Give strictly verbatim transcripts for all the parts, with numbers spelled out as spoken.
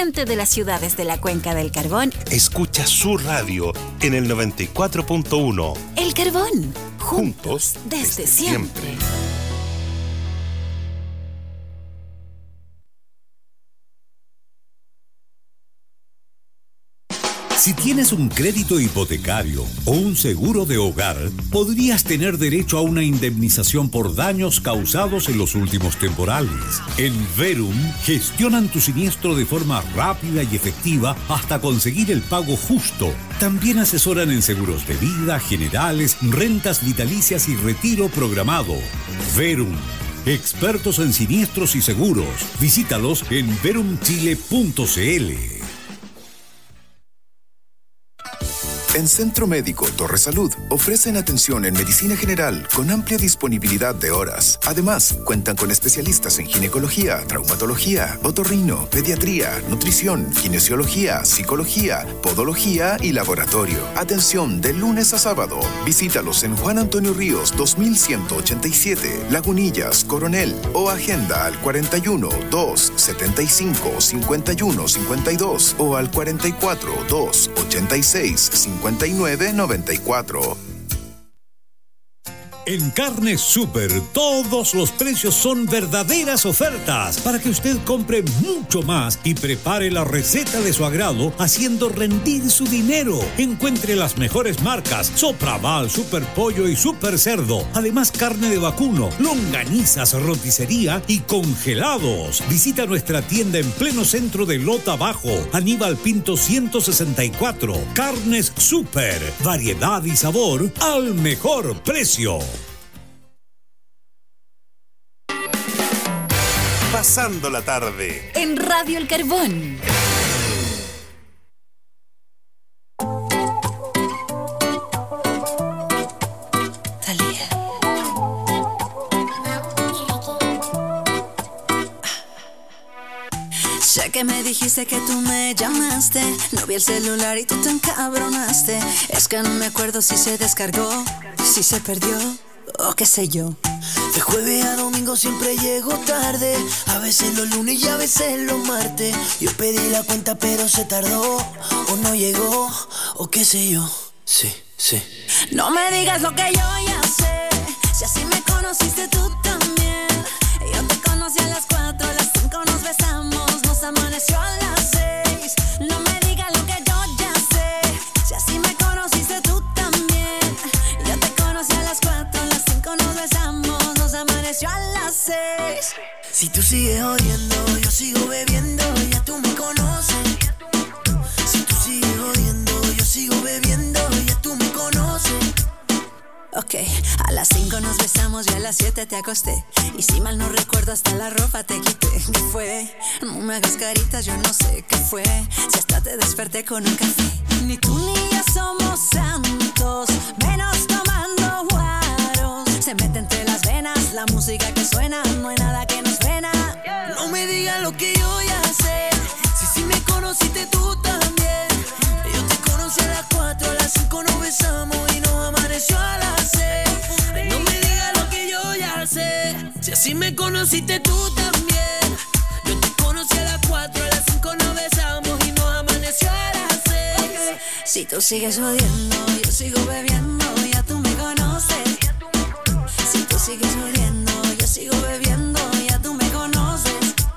gente de las ciudades de la Cuenca del Carbón escucha su radio en el noventa y cuatro punto uno. El Carbón, juntos, Juntos desde, desde siempre. siempre. Si tienes un crédito hipotecario o un seguro de hogar, podrías tener derecho a una indemnización por daños causados en los últimos temporales. En Verum gestionan tu siniestro de forma rápida y efectiva hasta conseguir el pago justo. También asesoran en seguros de vida, generales, rentas vitalicias y retiro programado. Verum, expertos en siniestros y seguros. Visítalos en verum chile punto c l. En Centro Médico Torre Salud ofrecen atención en medicina general con amplia disponibilidad de horas. Además, cuentan con especialistas en ginecología, traumatología, otorrino, pediatría, nutrición, kinesiología, psicología, podología y laboratorio. Atención de lunes a sábado. Visítalos en Juan Antonio Ríos dos mil ciento ochenta y siete, Lagunillas, Coronel o agenda al cuarenta y uno, dos, setenta y cinco, cincuenta y uno, cincuenta y dos o al cuarenta y cuatro, dos, ochenta y seis, cincuenta y nueve, noventa y cuatro. En Carnes Super, todos los precios son verdaderas ofertas para que usted compre mucho más y prepare la receta de su agrado haciendo rendir su dinero. Encuentre las mejores marcas: Sopraval, Super Pollo y Super Cerdo. Además, carne de vacuno, longanizas, roticería y congelados. Visita nuestra tienda en pleno centro de Lota Bajo, Aníbal Pinto ciento sesenta y cuatro. Carnes Super, variedad y sabor al mejor precio. Pasando la tarde en Radio El Carbón. Talía. Sé que me dijiste que tú me llamaste, no vi el celular y tú te encabronaste. Es que no me acuerdo si se descargó, si se perdió o qué sé yo. De jueves a domingo siempre llego tarde, a veces los lunes y a veces los martes. Yo pedí la cuenta pero se tardó, o no llegó, o qué sé yo. Sí, sí. No me digas lo que yo ya sé, si así me conociste tú también. Yo te conocí a las cuatro, a las cinco nos besamos, nos amaneció a las seis. No me digas lo que yo ya sé, si así me conociste tú también. Yo te conocí a las cuatro, a las cinco nos besamos, nos amaneció a las seis. Si tú sigues odiando, yo sigo bebiendo, ya tú me conoces. Si tú sigues odiando, yo sigo bebiendo, ya tú me conoces. Ok, a las cinco nos besamos y a las siete te acosté. Y si mal no recuerdo hasta la ropa te quité. ¿Qué fue? No me hagas caritas, yo no sé qué fue. Si hasta te desperté con un café. Ni tú ni yo somos santos, menos tomando guaros. Se mete entre las venas la música que suena, no hay nada que nos frena. No me digas lo que yo ya sé, si sí me conociste tú también. Yo te conocí a las cuatro, a las cinco nos besamos y nos amaneció a las seis. No me digas lo que yo ya sé, si así me conociste tú también. Yo te conocí a las cuatro, a las cinco nos besamos y nos amaneció a las seis. Si tú sigues odiando, yo sigo bebiendo, ya tú me conoces. Si tú sigues odiando, yo sigo bebiendo, ya tú me conoces.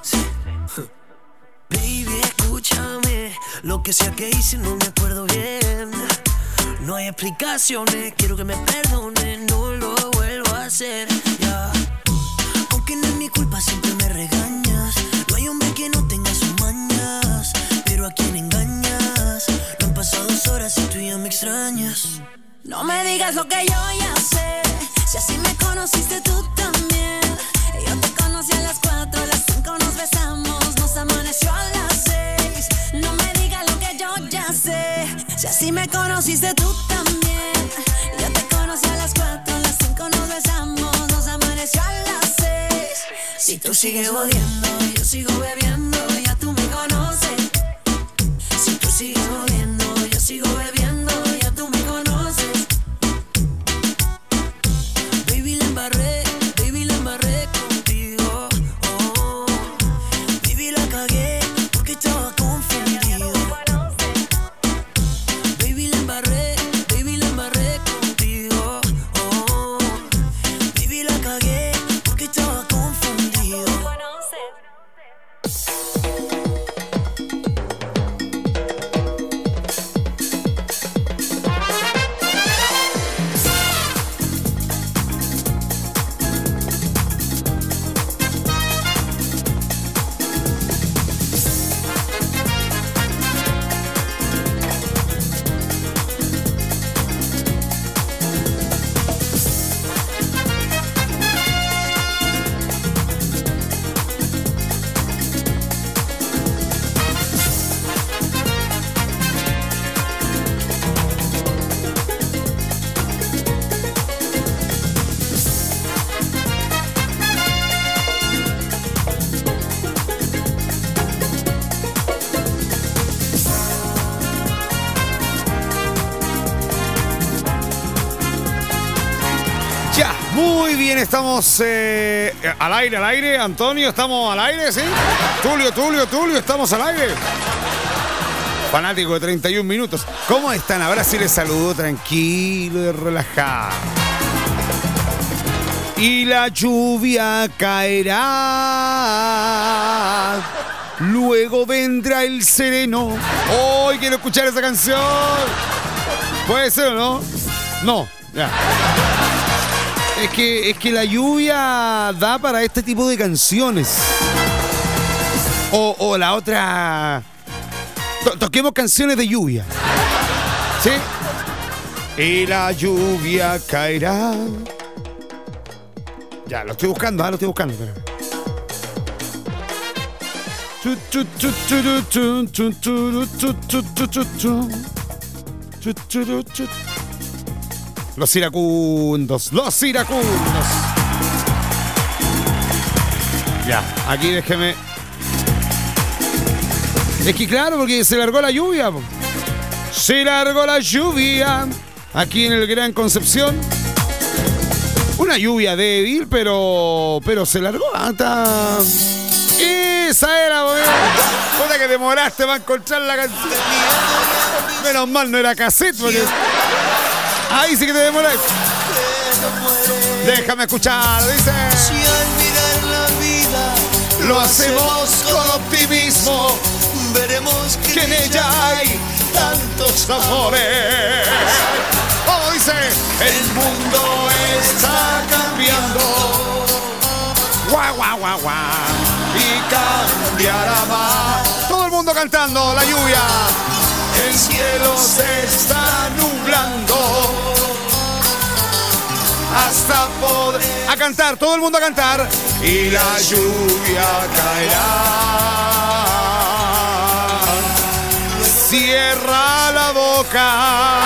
Baby, escúchame, lo que sea que hice no me acuerdo bien. No hay explicaciones, quiero que me perdones, no lo vuelvo a hacer, ya. Aunque no es mi culpa, siempre me regañas. No hay hombre que no tenga sus mañas, pero a quien engañas. No han pasado dos horas y tú ya me extrañas. No me digas lo que yo ya sé, si así me conociste tú también. Yo te conocí a las cuatro, a las cinco nos besamos, nos amaneció a las seis. No me digas lo que yo ya sé, si así me conociste tú también. Yo te conocí a las cuatro, a las cinco nos besamos, nos amaneció a las seis. Si tú sigues odiando, yo sigo bebiendo, ya tú me conoces. Si tú sigues odiando, yo sigo bebiendo, ya tú me conoces. Baby, la embarré, baby, la embarré contigo, oh. Baby, la cagué porque estaba confiado. Muy bien, estamos eh, al aire, al aire. Antonio, ¿estamos al aire, sí? Tulio, Tulio, Tulio, estamos al aire. Fanático de treinta y un minutos. ¿Cómo están? Ahora sí les saludo tranquilo y relajado. Y la lluvia caerá. Luego vendrá el sereno. Hoy quiero escuchar esa canción. ¿Puede ser o no? No, ya. Es que, es que la lluvia da para este tipo de canciones. O, o la otra... To- toquemos canciones de lluvia. ¿Sí? Y la lluvia caerá. Ya, lo estoy buscando, ah, lo estoy buscando. Los iracundos, los iracundos. Ya, aquí déjeme. Es que claro, porque se largó la lluvia. Po. Se largó la lluvia aquí en el Gran Concepción. Una lluvia débil, pero pero se largó hasta... Esa era, weón. Puta que demoraste para encontrar la canción. Menos mal no era cassette, porque... Ahí sí que te demoraste. Déjame escuchar, dice. Si olvidar la vida lo hacemos con optimismo, veremos que, que en ella hay tantos amores. Oh, dice, el mundo está cambiando. Guau, guau, guau, guau. Y cambiará más. Todo el mundo cantando, la lluvia. El cielo se está nublando. Hasta poder... A cantar, todo el mundo a cantar. Y la lluvia caerá. Cierra la boca.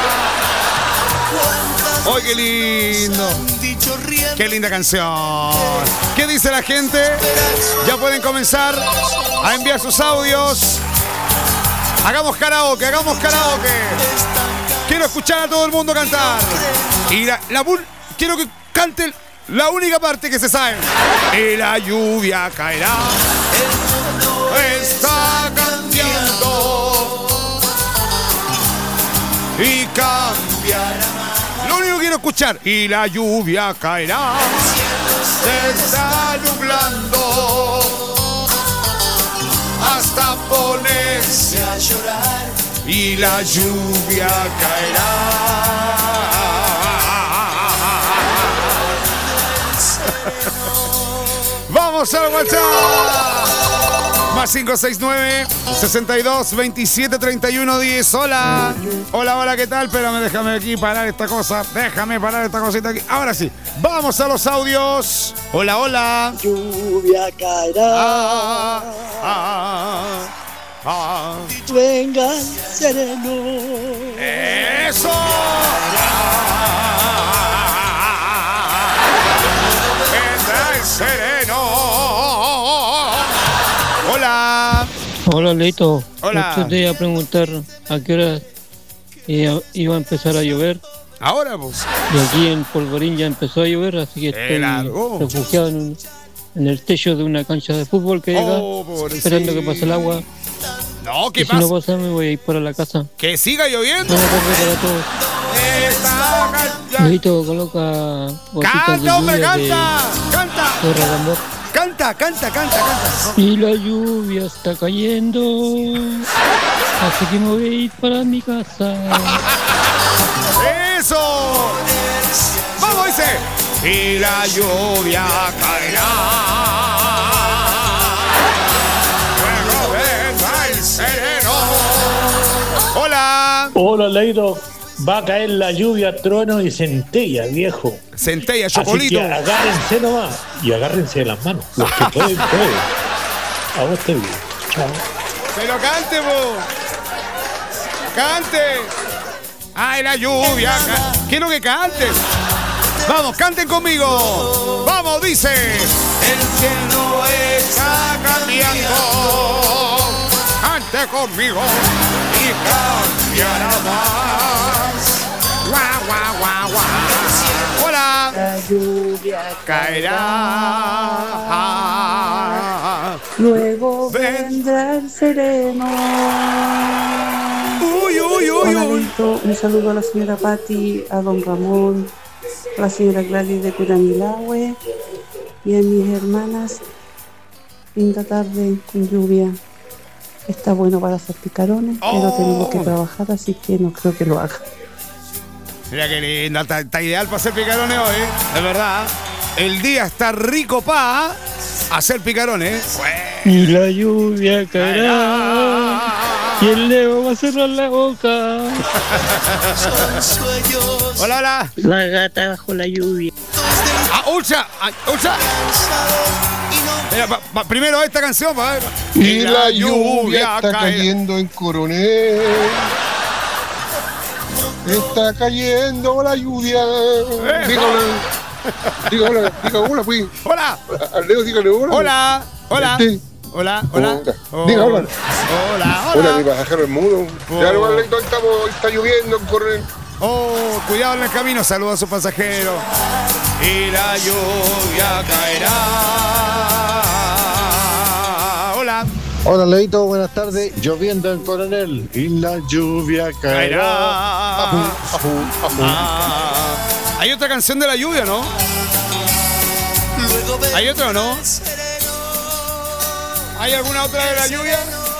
¡Oh, qué lindo! ¡Qué linda canción! ¿Qué dice la gente? Ya pueden comenzar a enviar sus audios. Hagamos karaoke, hagamos karaoke. Quiero escuchar a todo el mundo cantar. Y la, la quiero que canten la única parte que se sabe. Y la lluvia caerá. El mundo está cambiando. Y cambiará. Lo único que quiero escuchar. Y la lluvia caerá. Se está nublando. Hasta ponerse a llorar. Y la lluvia caerá. Vamos al WhatsApp. Más cinco seis nueve, sesenta y dos, veintisiete, treinta y uno, diez. Hola. Hola, hola, ¿qué tal? Espérame, déjame aquí parar esta cosa. Déjame parar esta cosita aquí. Ahora sí. Vamos a los audios. Hola, hola. Lluvia caerá. Ah, ah, ah. Venga el sereno. ¡Eso! ¡Vendrá el sereno! Hola. Hola, Leito. Hola. Usted te iba a preguntar a qué hora iba, iba a empezar a llover. Ahora, pues. Y aquí en Polvorín ya empezó a llover, así que estoy largo. refugiado en, un, en el techo de una cancha de fútbol que llega, Oh, esperando que pase el agua. No, ¿qué y pasa? si no pasa, me voy a ir para la casa. Que siga lloviendo. Buenas tardes para todos. Leito, coloca gotitas de ¡Canta, hombre, lluvia canta! ¡Canta! de Tierra de Amor. ¡Canta, canta, canta, canta! Y la lluvia está cayendo, así que me voy a ir para mi casa. ¡Eso! ¡Vamos, dice! Y la lluvia caerá. Luego vendrá el sereno. ¡Hola! Hola, Leito. Va a caer la lluvia, trueno y centella, viejo. Centella, Así chocolito. que agárrense nomás y agárrense de las manos. Los que pueden, pueden. A vos te bien. Chao. Pero cante, vos. Cante. Ay, la lluvia. Ca- Quiero que cante. Vamos, canten conmigo. Vamos, dice. El cielo está cambiando. Cante conmigo y cambiará más. Guau, guau, guau, guau. Hola. La lluvia caerá. Luego vendrá el sereno. Uy, uy, uy, Hola, uy. Leito. Un saludo a la señora Patti, a don Ramón, a la señora Gladys de Curanilahue y a mis hermanas. Linda tarde con lluvia. Está bueno para hacer picarones, Oh. pero tengo que trabajar, así que no creo que lo haga. Mira qué linda, está, está ideal para hacer picarones hoy, de verdad. El día está rico para hacer picarones. Y la lluvia caerá. Y el Leo va a cerrar la boca. Hola, hola. La gata bajo la lluvia. Ah, Ulcha, ah, Ulcha. Mira, pa- pa- primero esta canción, pa' ver. Y la lluvia está cayendo en Coronel. Está cayendo la lluvia. Dígale. Dígale, dígale, hola, pues. Hola. Leo, dígale, hola. Hola, hola. Este. Hola, hola. Hola. Diga, hola. Hola, Hola, hola. mi pasajero es mudo. Oh. Ya, no, Leito, estamos, está lloviendo en Coronel. Oh, cuidado en el camino, saluda a su pasajero. Y la lluvia caerá. Hola. Hola, Leito, buenas tardes. Lloviendo en Coronel y la lluvia caerá. Caerá. Ajú, ajú, ajú. Ah, hay otra canción de la lluvia, ¿no? ¿Hay otra o no? ¿Hay alguna otra de la lluvia?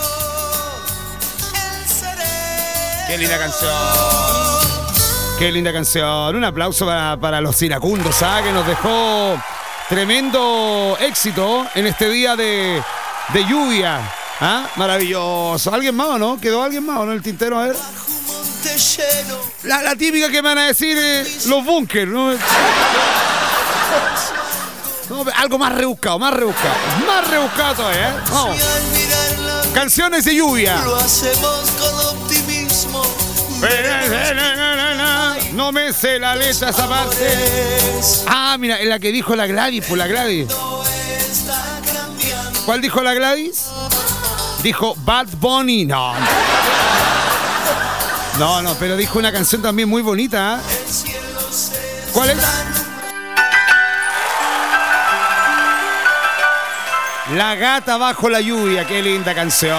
Qué linda canción. Qué linda canción. Un aplauso para, para los iracundos, ¿sabes? Que nos dejó tremendo éxito en este día de, de lluvia. ¿Ah? Maravilloso. ¿Alguien más o no? ¿Quedó alguien más o no en el tintero? A ver. La, la típica que me van a decir eh, los bunkers, ¿no? No, algo más rebuscado, más rebuscado. Más rebuscado todavía, ¿eh? Vamos. Canciones de lluvia. Lo hacemos con optimismo. No me sé la letra esa parte. Ah, mira, en la que dijo la Gladys, pues la Gladys. ¿Cuál dijo la Gladys? Dijo Bad Bunny. No. No, no, pero dijo una canción también muy bonita. ¿Eh? ¿Cuál es? La gata bajo la lluvia. Qué linda canción.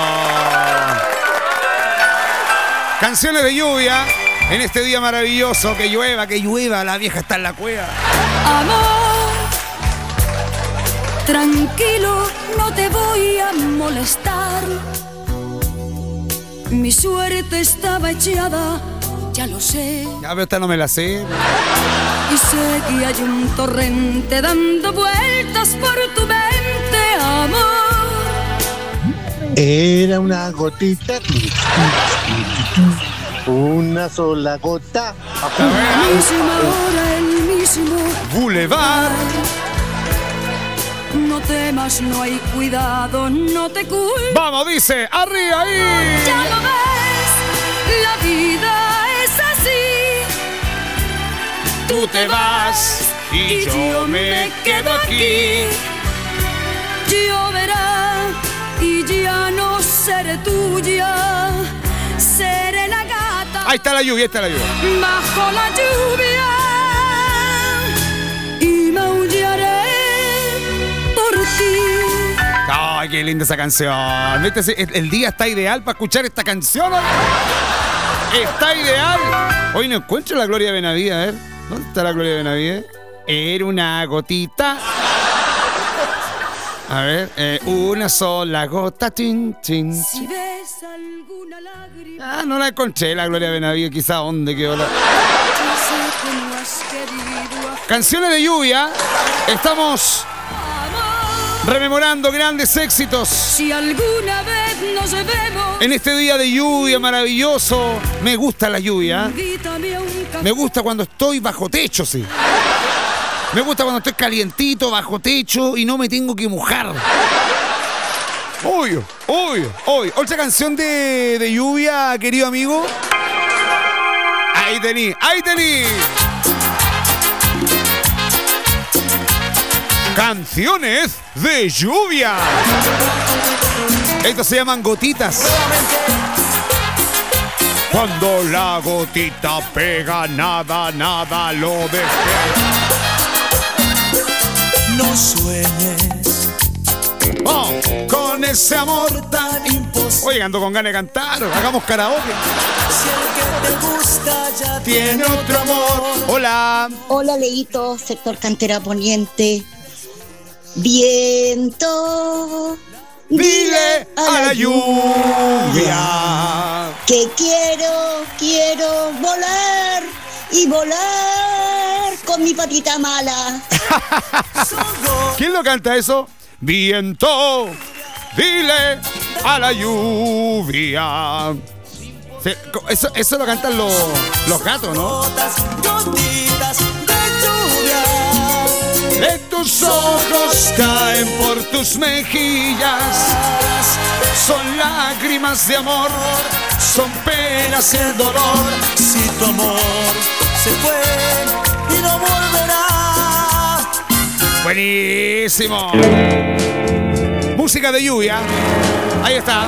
Canciones de lluvia en este día maravilloso. Que llueva, que llueva. La vieja está en la cueva. Amor, tranquilo, no te voy a molestar. Mi suerte estaba echada, ya lo sé. Ya, pero esta no me la sé. Y sé que hay un torrente dando vueltas por tu mente, amor. Era una gotita. Una sola gota. La misma hora, el mismo Boulevard. No temas, no hay cuidado, no te culpes. Vamos, dice, arriba ahí. Ya lo ves, la vida es así. Tú te vas y yo me quedo aquí. Lloverá y ya no seré tuya. Seré la gata. Ahí está la lluvia, ahí está la lluvia. Bajo la lluvia. Y maullaré por ti. Ay, qué linda esa canción. ¿Viste? El, el día está ideal para escuchar esta canción. ¿No? Está ideal. Hoy no encuentro la Gloria Benavides. A ver, ¿dónde está la Gloria Benavides? Era una gotita. A ver, eh, una sola gota. Chin, chin, chin. Si ves alguna lágrima. Ah, no la encontré, la Gloria Benavides. Quizá dónde quedó la... Sé que no has querido a- Canciones de lluvia. Estamos rememorando grandes éxitos. Si alguna vez nos vemos, En este día de lluvia maravilloso. Me gusta la lluvia. invítame a un café. Me gusta cuando estoy bajo techo, sí. Me gusta cuando estoy calientito, bajo techo y no me tengo que mojar. Uy, uy, uy. Otra canción de, de lluvia, querido amigo. Ahí tení, ahí tení. Canciones de lluvia. Estos se llaman gotitas. Cuando la gotita pega, nada, nada lo despega. no sueñes oh, con ese amor tan imposible. Oye, ando con ganas de cantar. Hagamos karaoke. Si el que te gusta ya Tiene otro amor. Hola. Hola, Leito, sector Cantera Poniente. Viento, dile a la lluvia que quiero, quiero volar y volar con mi patita mala. ¿Quién lo canta eso? Viento, dile a la lluvia. Sí, eso, eso lo cantan los, los gatos, ¿no? Gotitas de lluvia de tus ojos caen por tus mejillas. Son lágrimas de amor, son penas y el dolor. Si tu amor se fue y no volverá. Buenísimo. Música de lluvia. Ahí está.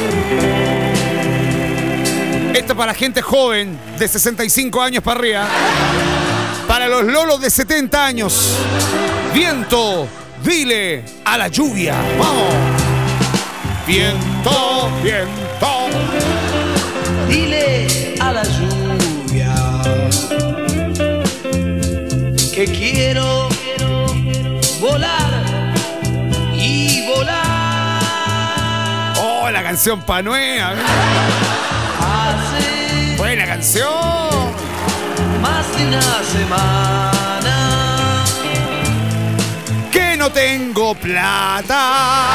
Esto para la gente joven de sesenta y cinco años para arriba. Para los lolos de setenta años. Viento, dile a la lluvia. Vamos. Viento, viento, dile a la lluvia que quiero volar y volar. Oh, la canción panuea. Buena canción. Más de una semana que no tengo plata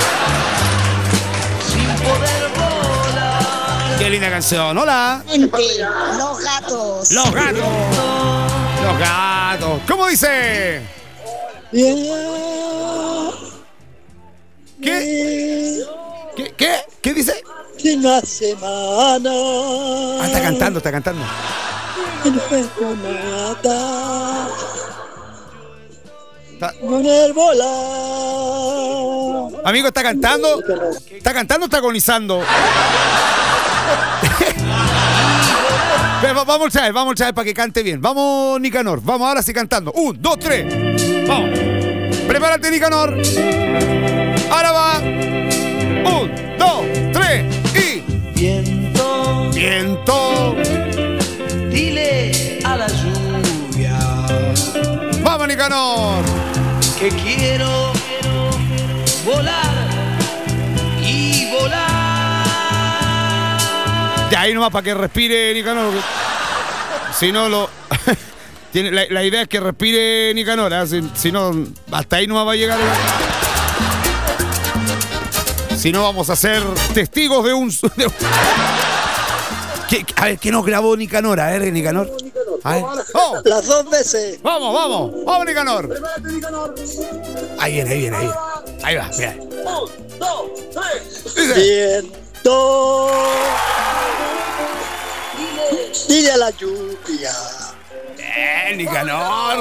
sin poder volar. Qué linda canción. Hola. Los gatos. Los gatos. Los gatos. ¿Cómo dice? ¿Qué? ¿Qué? ¿Qué? ¿Qué dice? De una semana. Ah, está cantando, está cantando. No tengo nada. Está... Poner volar. Amigo, ¿está cantando? ¿Está cantando o está agonizando? Vamos a ver, vamos a ver para que cante bien. Vamos, Nicanor. Vamos ahora sí cantando. Un, dos, tres. Vamos. Prepárate, Nicanor. Ahora va. Un, dos, tres y. Viento. Viento. Dile a la lluvia. Vamos, Nicanor. Que quiero volar y volar. De ahí nomás para que respire Nicanor. Si no lo. Tiene, la, la idea es que respire Nicanor. ¿eh? Si, si no, hasta ahí nomás va a llegar. Si no, vamos a ser testigos de un. De un... ¿Qué, a ver, ¿qué nos grabó Nicanor? A ver, Nicanor. A ver. Oh. Las dos veces. Vamos, vamos. Vamos, Nicanor. Ahí viene, ahí viene, ahí viene. Ahí va, mira. Un, dos, tres. Viento. Dile a la lluvia. Eh, Nicanor.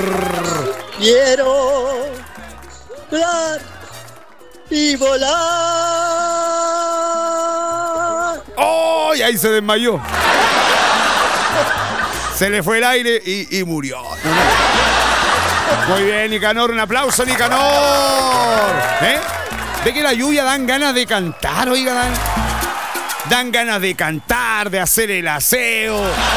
Quiero volar y volar. ¡Oh! Y ahí se desmayó. Se le fue el aire y, y murió. Muy bien, Nicanor. Un aplauso, Nicanor. ¿Eh? Ve que la lluvia dan ganas de cantar, oiga. Dan, dan ganas de cantar, de hacer el aseo,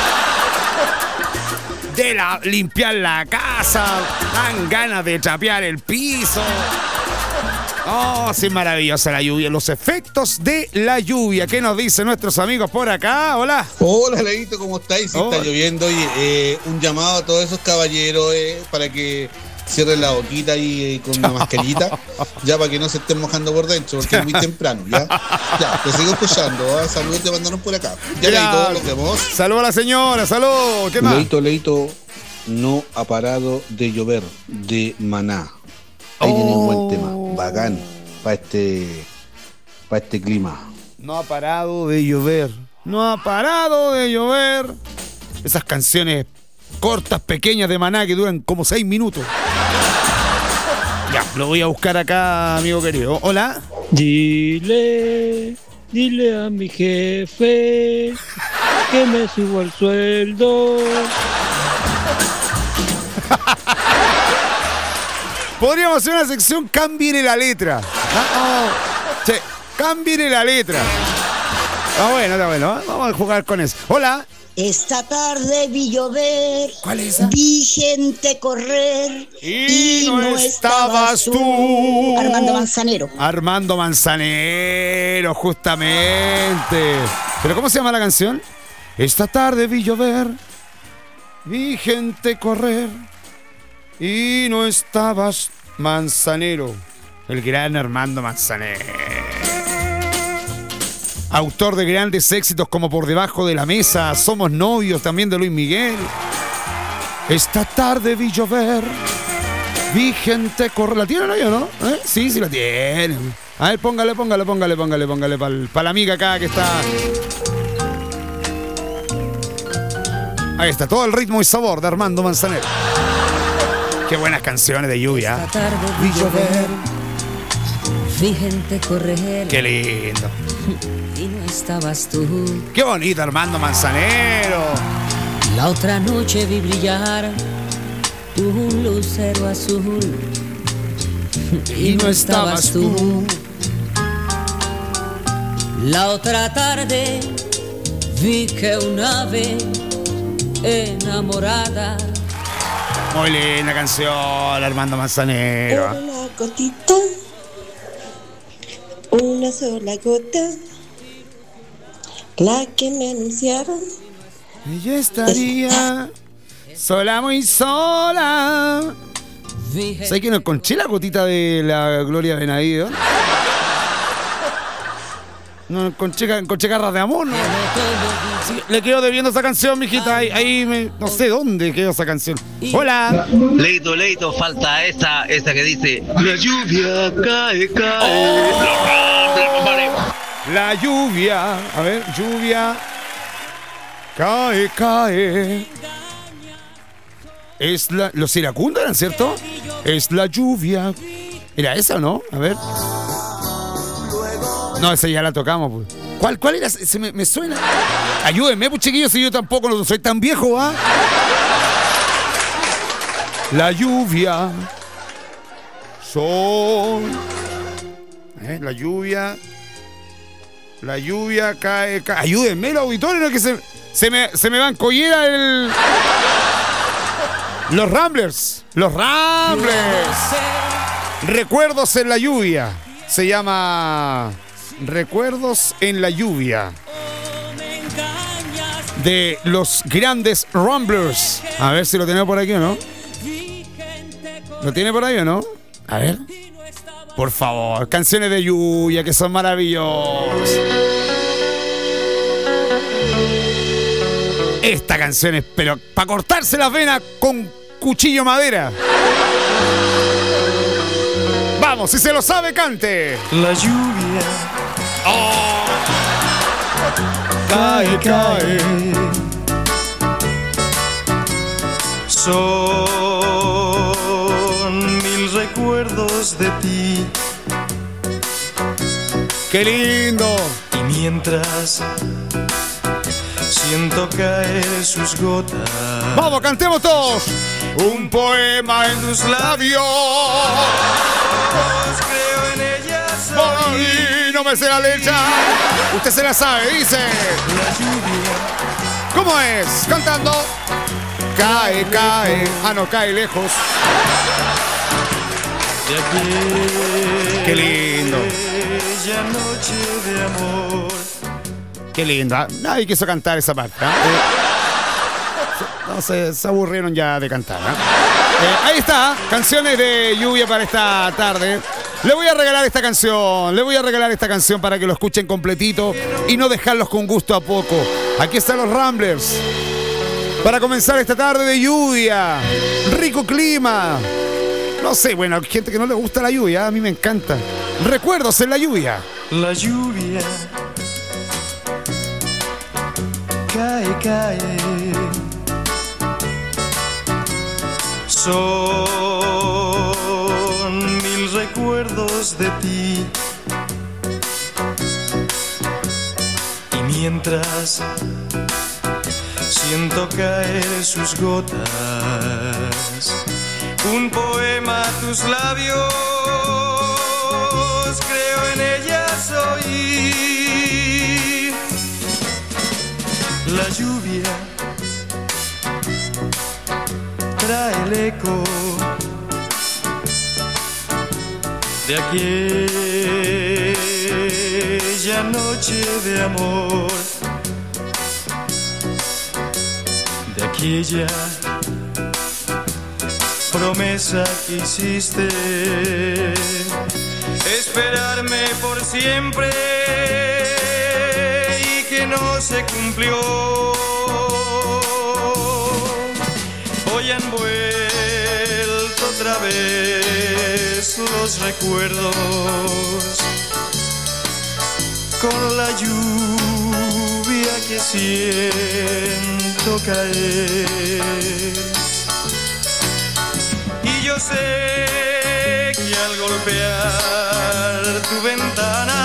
de la, limpiar la casa. Dan ganas de trapear el piso. Oh, sí, maravillosa la lluvia. Los efectos de la lluvia. ¿Qué nos dicen nuestros amigos por acá? Hola. Hola, Leito, ¿cómo estáis? Si oh. está lloviendo, oye, eh, un llamado a todos esos caballeros eh, para que cierren la boquita ahí eh, con una mascarilla, ya para que no se estén mojando por dentro, porque es muy temprano, ¿ya? Ya, te sigo escuchando. ¿eh? Saludos de mandarnos por acá. Ya, Leito, los vemos. Saludos a la señora, saludos. ¿Qué más? Leito, Leito, no ha parado de llover de Maná. Ahí oh. tiene un buen tema, bacán, para este, para este clima. No ha parado de llover, no ha parado de llover. Esas canciones cortas, pequeñas de Maná que duran como seis minutos. Ya, lo voy a buscar acá, amigo querido. Hola. Dile, dile a mi jefe que me subo el sueldo. Podríamos hacer una sección Cámbiale la letra. Ah, oh. Sí, cámbiale la letra. Está bueno, está bueno. Vamos a jugar con eso. Hola. Esta tarde vi llover. ¿Cuál es esa? Vi gente correr. Y, y no, no estabas tú. tú. Armando Manzanero. Armando Manzanero, justamente. ¿Pero cómo se llama la canción? Esta tarde vi llover. Vi gente correr. Y no estabas, Manzanero. El gran Armando Manzanero. Autor de grandes éxitos como Por debajo de la mesa, Somos novios, también de Luis Miguel. Esta tarde vi llover, vi gente correr. ¿La tienen ahí o no? ¿Eh? Sí, sí la tienen. A ver, póngale, póngale, póngale, póngale, póngale para pa la amiga acá que está. Ahí está, todo el ritmo y sabor de Armando Manzanero. Qué buenas canciones de lluvia. Esta tarde vi llover, vi gente correr. Qué lindo. Y no estabas tú. Qué bonito, Armando Manzanero. La otra noche vi brillar un lucero azul. Y, y no estabas tú. La otra tarde vi que un ave enamorada. Muy linda canción, Armando Manzanero. Una gotita, una sola gota, la que me anunciaron. Ella estaría sola, muy sola. ¿Sabes que no encontré la gotita de la Gloria Benavides? No encontré, encontré garras de amor, ¿no? Sí, le quedo debiendo esa canción, mijita. Ahí, ahí me, no sé dónde quedó esa canción. Hola. Leito, Leito, falta esa, esa que dice: la lluvia cae, cae. Oh, la lluvia. A ver, lluvia. Cae, cae. Es la. Los iracundos eran, ¿cierto? Es la lluvia. ¿Era esa o no? A ver. No, esa ya la tocamos, pues. ¿Cuál, cuál era? Se me, me suena. Ayúdenme, pues, chiquillos, si yo tampoco no soy tan viejo, ¿ah? La lluvia. Sol. ¿Eh? La lluvia. La lluvia cae, cae. Ayúdenme, el auditorio, no que se, se me, se me va en collera el. Los Ramblers. Los Ramblers. Recuerdos en la lluvia. Se llama Recuerdos en la lluvia. De los grandes Ramblers. A ver si lo tiene por aquí o no. ¿Lo tiene por ahí o no? A ver. Por favor, canciones de lluvia que son maravillosas. Esta canción es, pero para cortarse las venas con cuchillo madera. Vamos, si se lo sabe, cante. La lluvia. Oh. Cae, cae. Son mil recuerdos de ti. ¡Qué lindo! Y mientras siento caer sus gotas. ¡Vamos, cantemos todos! Un poema en tus labios. Creo en ellas. Hoy no me sé la letra. Usted se la sabe, dice. La lluvia. ¿Cómo es? Cantando. Cae, cae. Ah, no, cae lejos. Qué lindo. Aquella noche de amor. Qué linda. Nadie quiso cantar esa parte. ¿eh? No sé, se aburrieron ya de cantar. ¿eh? Eh, ahí está, canciones de lluvia para esta tarde. Le voy a regalar esta canción, le voy a regalar esta canción para que lo escuchen completito y no dejarlos con gusto a poco. Aquí están los Ramblers. Para comenzar esta tarde de lluvia. Rico clima. No sé, bueno, hay gente que no le gusta la lluvia, a mí me encanta. Recuerdos en la lluvia. La lluvia cae, cae. Son mil recuerdos de ti. Y mientras siento caer sus gotas, un poema a tus labios, creo en ellas oír la lluvia, trae el eco de aquella noche de amor, de aquella promesa que hiciste, esperarme por siempre y que no se cumplió. Hoy han vuelto otra vez los recuerdos con la lluvia que siento caer. Y yo sé que al golpear tu ventana,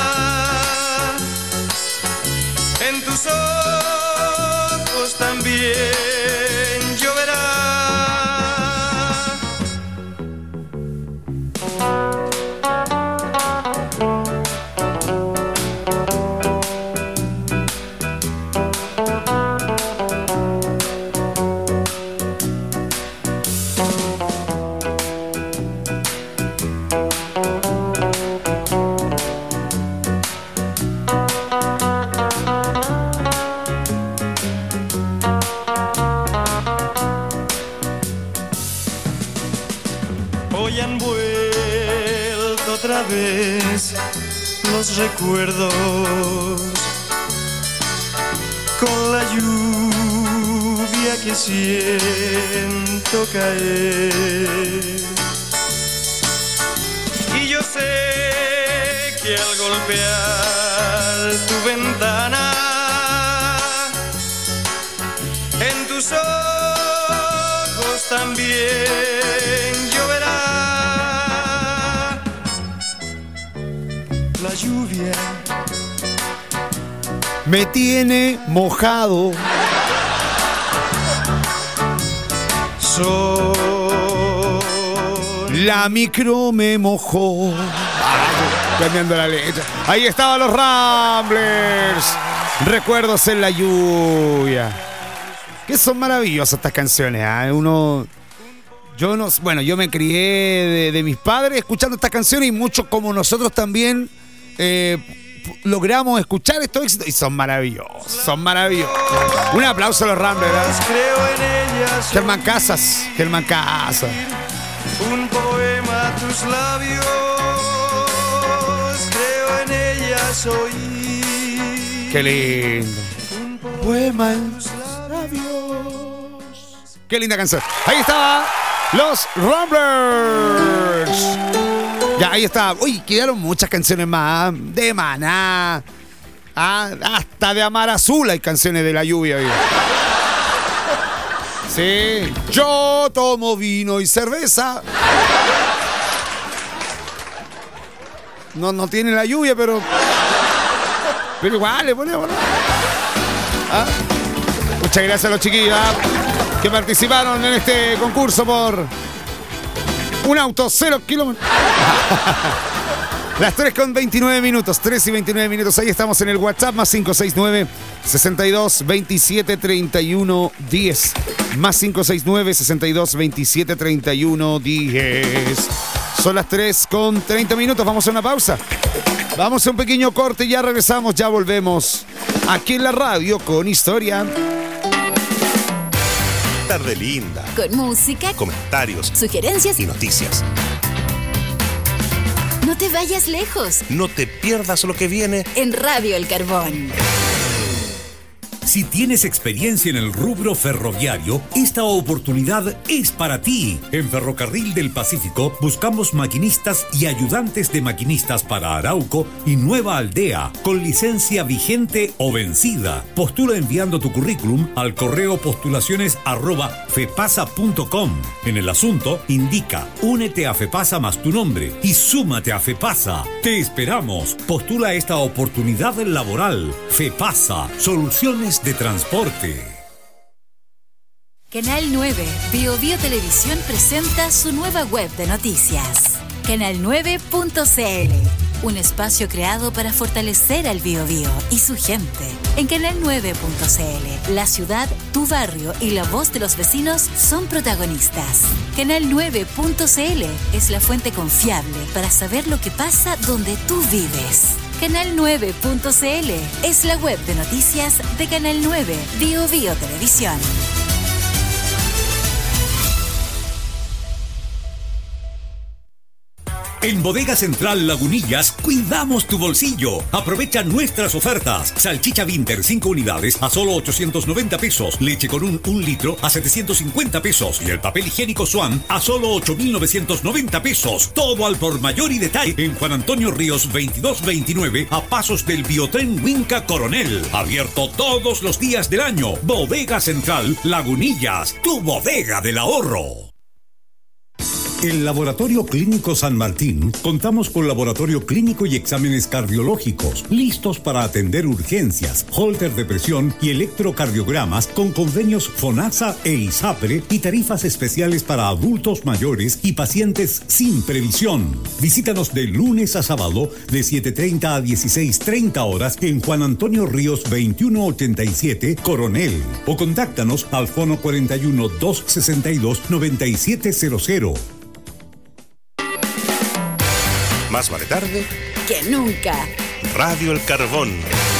en tus ojos también lloverá. Vez los recuerdos con la lluvia que siento caer. Y yo sé que al golpear tu ventana, en tus ojos también lloverá. La lluvia me tiene mojado. Sol. La micro me mojó. Cambiando la letra. Ahí estaban los Ramblers. Recuerdos en la lluvia. Que son maravillosas estas canciones, ¿eh? Uno... Yo no, bueno, yo me crié de, de mis padres escuchando estas canciones y muchos como nosotros también eh, logramos escuchar estos éxitos y son maravillosos, son maravillosos. Un aplauso a los Ramblers, ¿verdad? Creo en ellas. Germán Casas, Germán Casas. Un poema a tus labios, creo en ellas oír. Qué lindo. Un poema en tus labios. Qué linda canción. Ahí estaba. Los Ramblers. Ya, ahí está. Uy, quedaron muchas canciones más. De Maná. Ah, hasta de Amar Azul hay canciones de la lluvia. Hoy. Sí. Yo tomo vino y cerveza. No, no tiene la lluvia, pero... Pero igual le ponemos, ¿no? ¿Ah? Muchas gracias a los chiquillos, ¿ah? Que participaron en este concurso por un auto cero kilómetros. Las tres con veintinueve minutos, tres y veintinueve minutos. Ahí estamos en el WhatsApp, más cinco seis nueve, sesenta y dos, veintisiete, treinta y uno, diez. Más cinco seis nueve, sesenta y dos, veintisiete, treinta y uno, diez. Son las tres con treinta minutos. Vamos a una pausa. Vamos a un pequeño corte, ya regresamos, ya volvemos. Aquí en la radio con historia. Tarde linda. Con música, comentarios, sugerencias y noticias. No te vayas lejos. No te pierdas lo que viene en Radio El Carbón. Si tienes experiencia en el rubro ferroviario, esta oportunidad es para ti. En Ferrocarril del Pacífico buscamos maquinistas y ayudantes de maquinistas para Arauco y Nueva Aldea, con licencia vigente o vencida. Postula enviando tu currículum al correo postulaciones arroba fepasa punto com. En el asunto, indica únete a Fepasa más tu nombre y súmate a Fepasa. Te esperamos. Postula esta oportunidad laboral. Fepasa, soluciones de transporte. Canal nueve, Bio Bio Televisión presenta su nueva web de noticias. canal nueve punto c l, un espacio creado para fortalecer al Bio Bio y su gente. En canal nueve punto c l, la ciudad, tu barrio y la voz de los vecinos son protagonistas. canal nueve punto c l es la fuente confiable para saber lo que pasa donde tú vives. canal nueve punto c l es la web de noticias de Canal nueve, Bio Bio Televisión. En Bodega Central Lagunillas, cuidamos tu bolsillo. Aprovecha nuestras ofertas. Salchicha Winter cinco unidades a solo ochocientos noventa pesos. Leche con un, un litro a setecientos cincuenta pesos. Y el papel higiénico Swan a solo ocho mil novecientos noventa pesos. Todo al por mayor y detalle en Juan Antonio Ríos veintidós veintinueve a pasos del Biotren Huinca Coronel. Abierto todos los días del año. Bodega Central Lagunillas, tu bodega del ahorro. En Laboratorio Clínico San Martín contamos con laboratorio clínico y exámenes cardiológicos listos para atender urgencias, holter de presión y electrocardiogramas con convenios FONASA e ISAPRE y tarifas especiales para adultos mayores y pacientes sin previsión. Visítanos de lunes a sábado de siete treinta a dieciséis treinta horas en Juan Antonio Ríos veintiuno ochenta y siete Coronel o contáctanos al fono cuarenta y uno, doscientos sesenta y dos, noventa y siete cero cero. Más vale tarde que nunca. Radio El Carbón.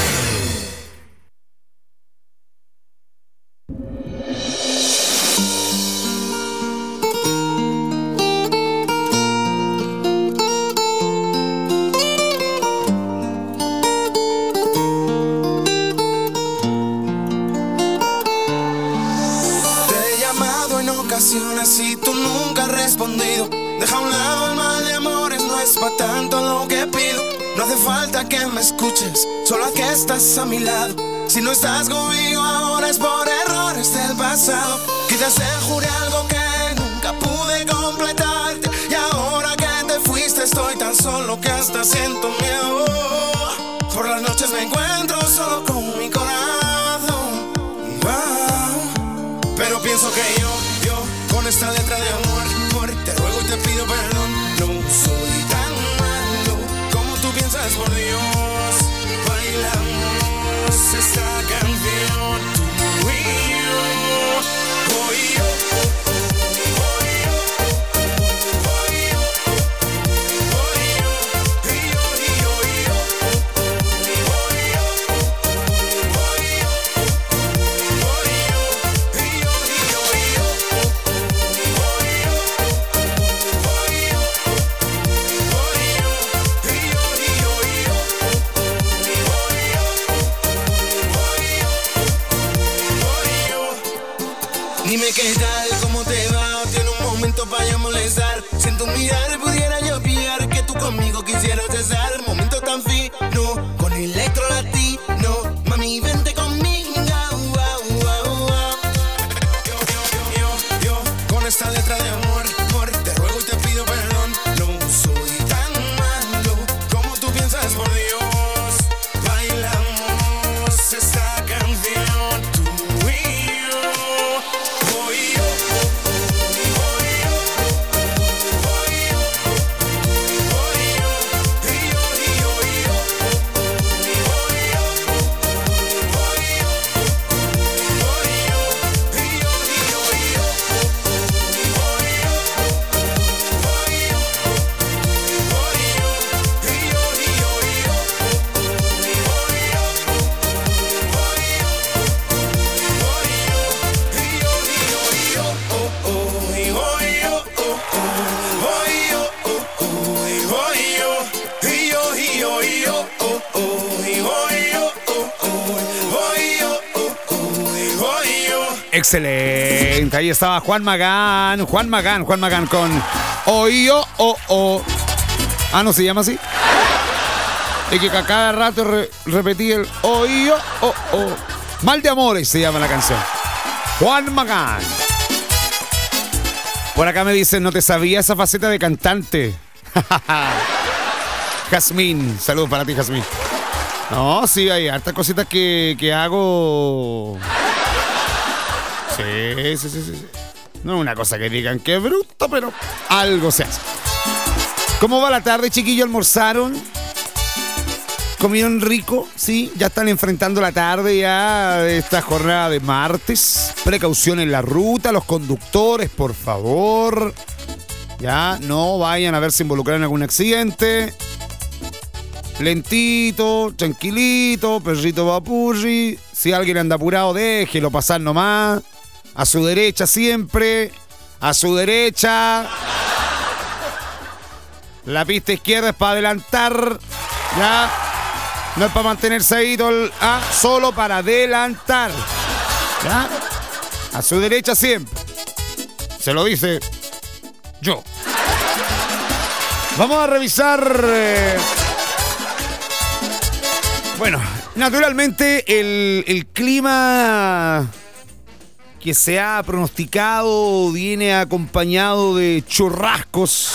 Te he llamado en ocasiones y tú nunca has respondido. Deja a un lado el mal de amores, no es pa' tanto lo que pido. No hace falta que me escuches, solo a que estás a mi lado. Si no estás conmigo ahora es por errores del pasado. Quizás te juré algo que nunca pude completarte, y ahora que te fuiste estoy tan solo que hasta siento miedo. Por las noches me encuentro solo con mi corazón, wow. Pero pienso que yo, yo, con esta letra de amor, amor, te ruego y te pido perdón. No soy tan malo como tú piensas, por Dios. Bailamos esta canción, tú y yo. Oh, yo, oh, oh, oh, yo, oh, oh, yo, oh, yo, y yo, y yo, y yo, oh, oh, yo, oh, yo, oh, yo, y yo, y yo, y yo, oh, dime qué tal, cómo te va, tiene un momento para yo molestar. Sin tu mirar pudiera yo pillar que tú conmigo quisieras estar. Momento tan fino, con electro latino. Mami, vente conmigo, wow, wow, wow. Yo, yo, yo, yo, yo, con esta letra de amor, amor, te ruego y te pido perdón. No soy tan malo como tú piensas, por Dios. Bailamos esta canción, tú y yo. Excelente, ahí estaba Juan Magán, Juan Magán, Juan Magán con Oyo, oh, oh. Ah, ¿no se llama así? Y que cada rato re repetí el Oyo, oh, oh. Mal de amores se llama la canción. Juan Magán. Por acá me dicen, no te sabía esa faceta de cantante. Jazmín, saludos para ti, Jazmín. No, sí, hay hartas cositas que, que hago Sí, sí, sí, sí. No es una cosa que digan que es bruto, pero algo se hace. ¿Cómo va la tarde, chiquillos? ¿Almorzaron? ¿Comieron rico? Sí, ya están enfrentando la tarde ya de esta jornada de martes. Precaución en la ruta, los conductores, por favor. Ya, no vayan a verse involucrados en algún accidente. Lentito, tranquilito, perrito papurri. Si alguien anda apurado, déjelo pasar nomás. A su derecha siempre. A su derecha. La pista izquierda es para adelantar. Ya. No es para mantenerse ahí todo el, ah, solo para adelantar. ¿Ya? A su derecha siempre. Se lo dice yo. Vamos a revisar. Eh, bueno, naturalmente el, el clima que se ha pronosticado viene acompañado de churrascos.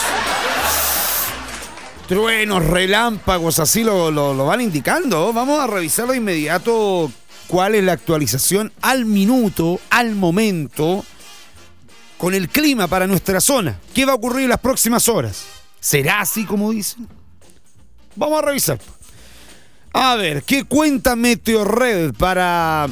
Truenos, relámpagos, así lo, lo, lo van indicando. Vamos a revisar de inmediato cuál es la actualización al minuto, al momento, con el clima para nuestra zona. ¿Qué va a ocurrir en las próximas horas? ¿Será así como dicen? Vamos a revisar. A ver, ¿qué cuenta Meteorred para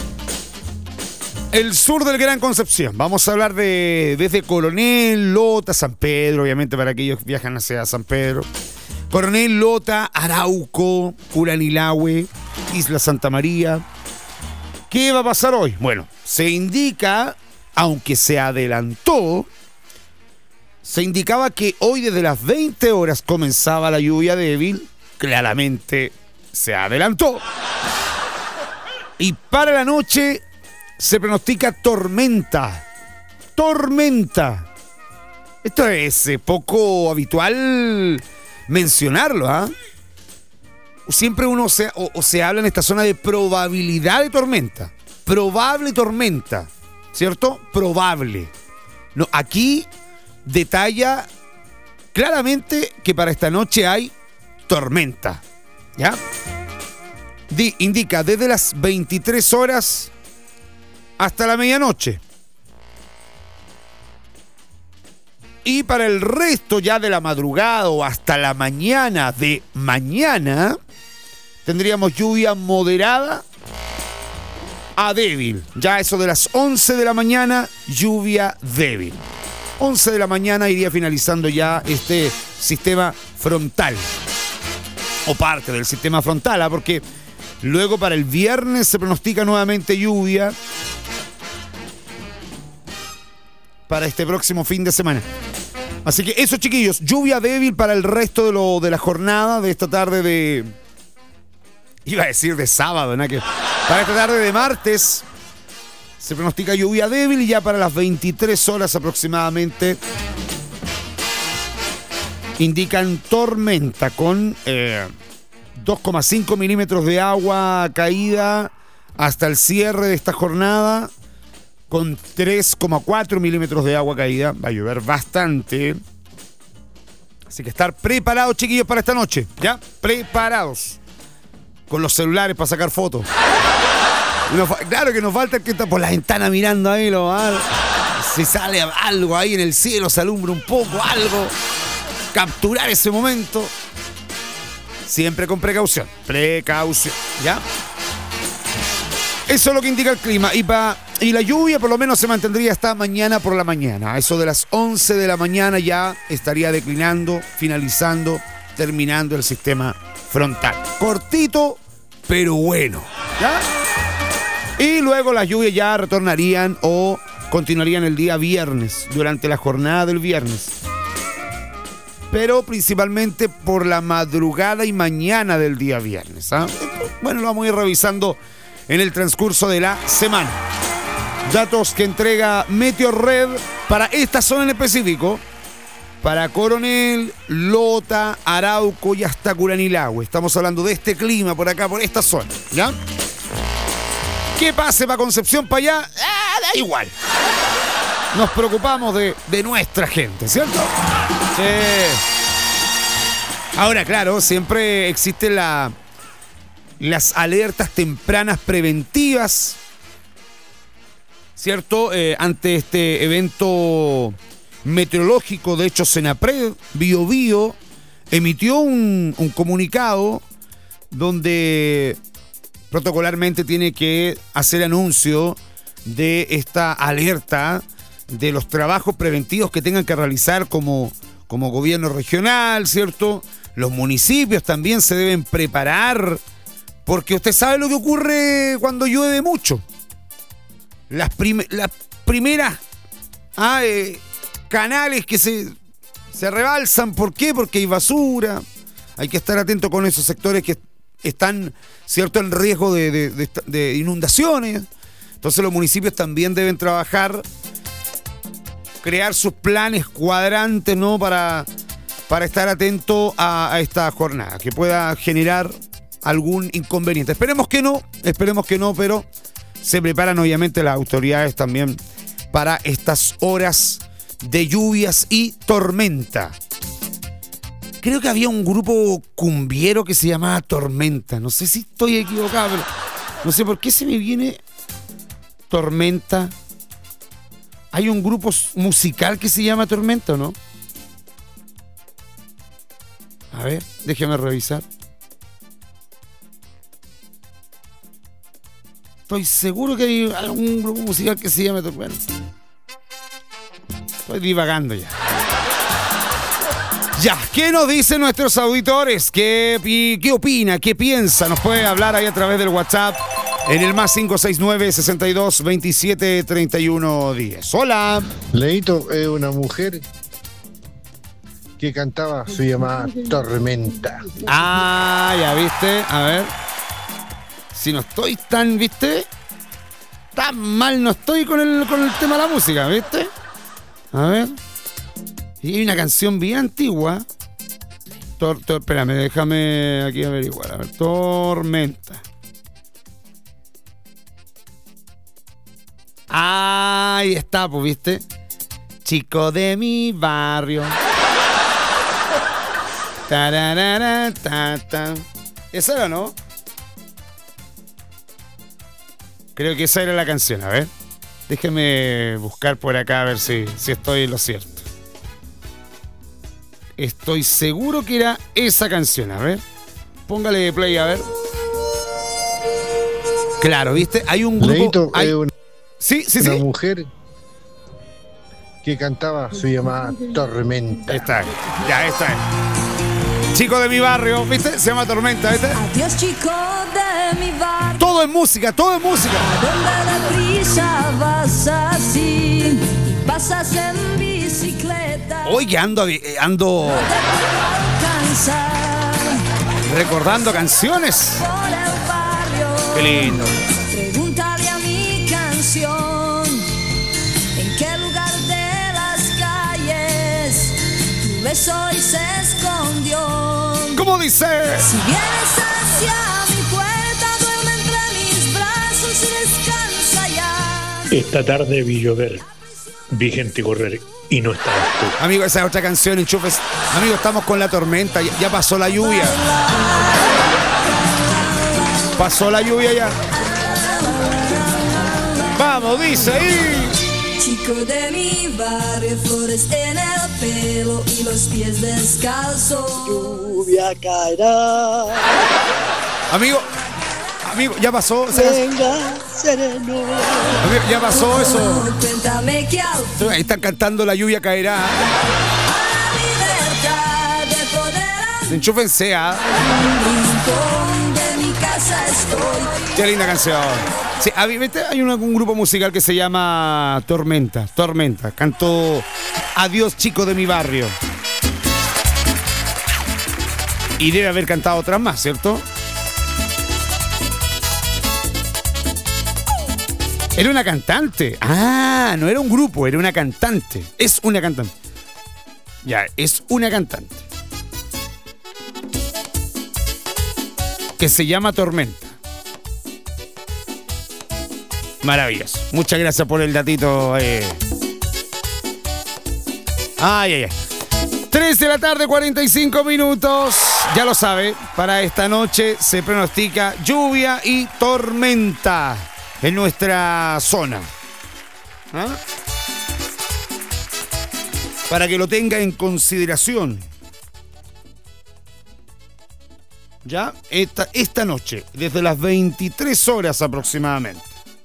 el sur del Gran Concepción? Vamos a hablar de desde Coronel, Lota, San Pedro, obviamente para aquellos que viajan hacia San Pedro. Coronel, Lota, Arauco, Curanilahue, Isla Santa María. ¿Qué va a pasar hoy? Bueno, se indica, aunque se adelantó, se indicaba que hoy desde las veinte horas comenzaba la lluvia débil. Claramente se adelantó. Y para la noche se pronostica tormenta. Tormenta. Esto es eh, poco habitual mencionarlo, ¿ah? ¿eh? Siempre uno se, o, o se habla en esta zona de probabilidad de tormenta. Probable tormenta, ¿cierto? Probable. No, aquí detalla claramente que para esta noche hay tormenta. ¿Ya? Di, indica desde las veintitrés horas hasta la medianoche. Y para el resto ya de la madrugada o hasta la mañana de mañana, tendríamos lluvia moderada a débil. Ya eso de las once de la mañana, lluvia débil. once de la mañana iría finalizando ya este sistema frontal. O parte del sistema frontal, ¿eh? Porque luego para el viernes se pronostica nuevamente lluvia para este próximo fin de semana. Así que eso, chiquillos, lluvia débil para el resto de, lo, de la jornada de esta tarde de... Iba a decir de sábado, ¿no? Que para esta tarde de martes se pronostica lluvia débil y ya para las veintitrés horas aproximadamente indican tormenta con eh, dos coma cinco milímetros de agua caída hasta el cierre de esta jornada, con tres coma cuatro milímetros de agua caída. Va a llover bastante. Así que estar preparados, chiquillos, para esta noche. ¿Ya? Preparados. Con los celulares para sacar fotos. Nos, claro que nos falta el que está por la ventana mirando ahí. Lo, si sale algo ahí en el cielo, se alumbra un poco, algo. Capturar ese momento. Siempre con precaución. Precaución. ¿Ya? Eso es lo que indica el clima. Y, pa, y la lluvia por lo menos se mantendría hasta mañana por la mañana. A eso de las once de la mañana ya estaría declinando, finalizando, terminando el sistema frontal. Cortito, pero bueno. ¿Ya? Y luego las lluvias ya retornarían o continuarían el día viernes, durante la jornada del viernes. Pero principalmente por la madrugada y mañana del día viernes. ¿Ah? Bueno, lo vamos a ir revisando en el transcurso de la semana. Datos que entrega Meteorred para esta zona en específico. Para Coronel, Lota, Arauco y hasta Curanilahue. Estamos hablando de este clima por acá, por esta zona. ¿Ya? ¿Qué pase para Concepción, para allá? Ah, da igual. Nos preocupamos de, de nuestra gente, ¿cierto? Sí. Ahora, claro, siempre existe la... las alertas tempranas preventivas. ¿cierto? Eh, ante este evento meteorológico, de hecho, Senapred, Bio Bio, emitió un, un comunicado donde protocolarmente tiene que hacer anuncio de esta alerta de los trabajos preventivos que tengan que realizar como, como gobierno regional, ¿cierto? Los municipios también se deben preparar, porque usted sabe lo que ocurre cuando llueve mucho. Las, prim las primeras ah, eh, canales que se, se rebalsan, ¿por qué? Porque hay basura. Hay que estar atento con esos sectores que están, ¿cierto?, en riesgo de, de, de, de inundaciones. Entonces los municipios también deben trabajar, crear sus planes cuadrantes, ¿no?, para, para estar atento a, a esta jornada, que pueda generar algún inconveniente. Esperemos que no, esperemos que no, pero se preparan obviamente las autoridades también para estas horas de lluvias y tormenta. Creo que había un grupo cumbiero que se llamaba Tormenta. No sé si estoy equivocado, pero no sé por qué se me viene Tormenta. ¿Hay un grupo musical que se llama Tormenta o no? A ver, déjame revisar. Estoy seguro que hay algún grupo musical que se llama Tormenta. Estoy divagando ya. Ya, ¿qué nos dicen nuestros auditores? ¿Qué, qué opina? ¿Qué piensa? Nos puede hablar ahí a través del WhatsApp en el más cinco seis nueve, sesenta y dos, veintisiete, treinta y uno, diez. Hola. Leito es una mujer que cantaba, se llamaba Tormenta. Ah, ya viste. A ver. Si no estoy tan, ¿viste? Tan mal no estoy con el, con el tema de la música, ¿viste? A ver. Y hay una canción bien antigua. Tor, tor, espérame, déjame aquí averiguar. A ver, Tormenta. Ahí está, pues, ¿viste? Chico de mi barrio. Tararara, ta, ta. ¿Esa era, no? Creo que esa era la canción, a ver. Déjeme buscar por acá a ver si, si estoy en lo cierto. Estoy seguro que era esa canción, a ver. Póngale play, a ver. Claro, ¿viste? Hay un grupo... Leito hay... es una, sí, sí, una sí. mujer que cantaba, se llamaba Tormenta. Está, ya está. Chico de mi barrio, ¿viste? Se llama Tormenta, ¿viste? Adiós, chico de mi barrio. Todo es música, todo es música. Donde deprisa vas así, pasas en bicicleta. Hoy ando, ando No te puedo alcanzar recordando canciones. por el barrio. Qué lindo. Pregúntale a mi canción en qué lugar de las calles tu beso hoy se escondió. ¿Cómo dice? Si vienes hacia mi puerta, duerme entre mis brazos y descansa ya. Esta tarde vi llover, vi gente correr y no estabas tú. Amigo, esa es otra canción, enchufes. Amigo, estamos con la tormenta, ya, ya pasó la lluvia. Pasó la lluvia ya. Vamos, dice ahí. Chico de mi barrio, flores en el pelo y los pies descalzos. Lluvia caerá. Amigo, amigo, ya pasó. esa canción. Venga, sereno. Amigo, ya pasó eso. Cuéntame que al Ahí están cantando La lluvia caerá. libertad de poder Enchúfense a. rincón de mi casa estoy. Qué linda canción. Sí, hay un, un grupo musical que se llama Tormenta. Tormenta. Cantó Adiós, chico de mi barrio. Y debe haber cantado otras más, ¿cierto? Era una cantante. Ah, no era un grupo, era una cantante. Es una cantante. Ya, es una cantante. Que se llama Tormenta. Maravilloso. Muchas gracias por el datito. Eh. Ay, ay, ay. tres de la tarde, cuarenta y cinco minutos. Ya lo sabe, para esta noche se pronostica lluvia y tormenta en nuestra zona. ¿Ah? Para que lo tenga en consideración. Ya, esta, esta noche, desde las veintitrés horas aproximadamente.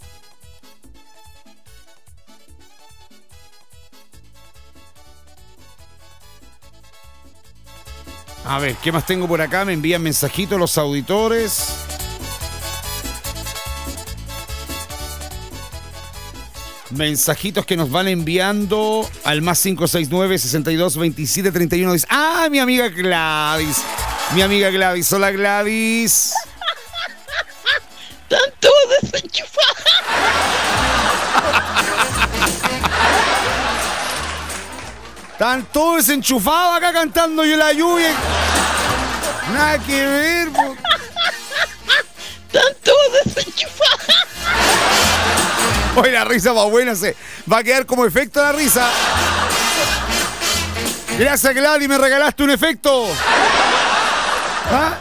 A ver, ¿qué más tengo por acá? Me envían mensajitos los auditores. Mensajitos que nos van enviando al más cinco seis nueve, sesenta y dos, veintisiete, treinta y uno. Dice, ah, mi amiga Gladys. Mi amiga Gladys. Hola, Gladys. Están todos desenchufados. Están todos desenchufados acá cantando yo la lluvia. Nada que ver, po. Están todos desenchufados. Hoy la risa va buena, se va a quedar como efecto la risa. Gracias, Gladys, me regalaste un efecto. ¿Ah?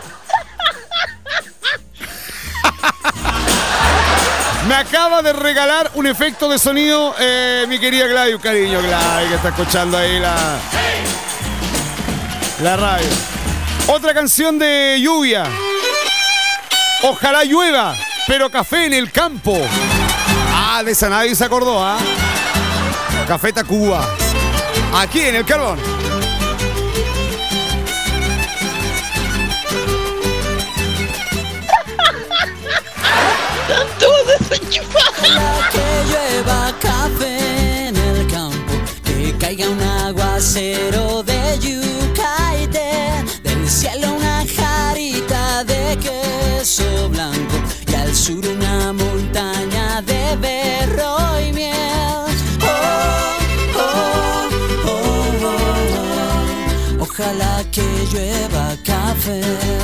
Me acaba de regalar un efecto de sonido, eh, mi querida Gladys. Un cariño, Gladys, que está escuchando ahí la, la radio. Otra canción de lluvia. Ojalá llueva, pero café en el campo. Ah, de esa nadie se acordó, ¿ah? Café Tacuba. Aquí en el Carbón. Están todos desenchufados. Ojalá que llueva café en el campo, que caiga un aguacero de yuca y té, del cielo una jarita de queso blanco y al sur una montaña de berro y miel. Oh, oh, oh, oh, oh. Ojalá que llueva café.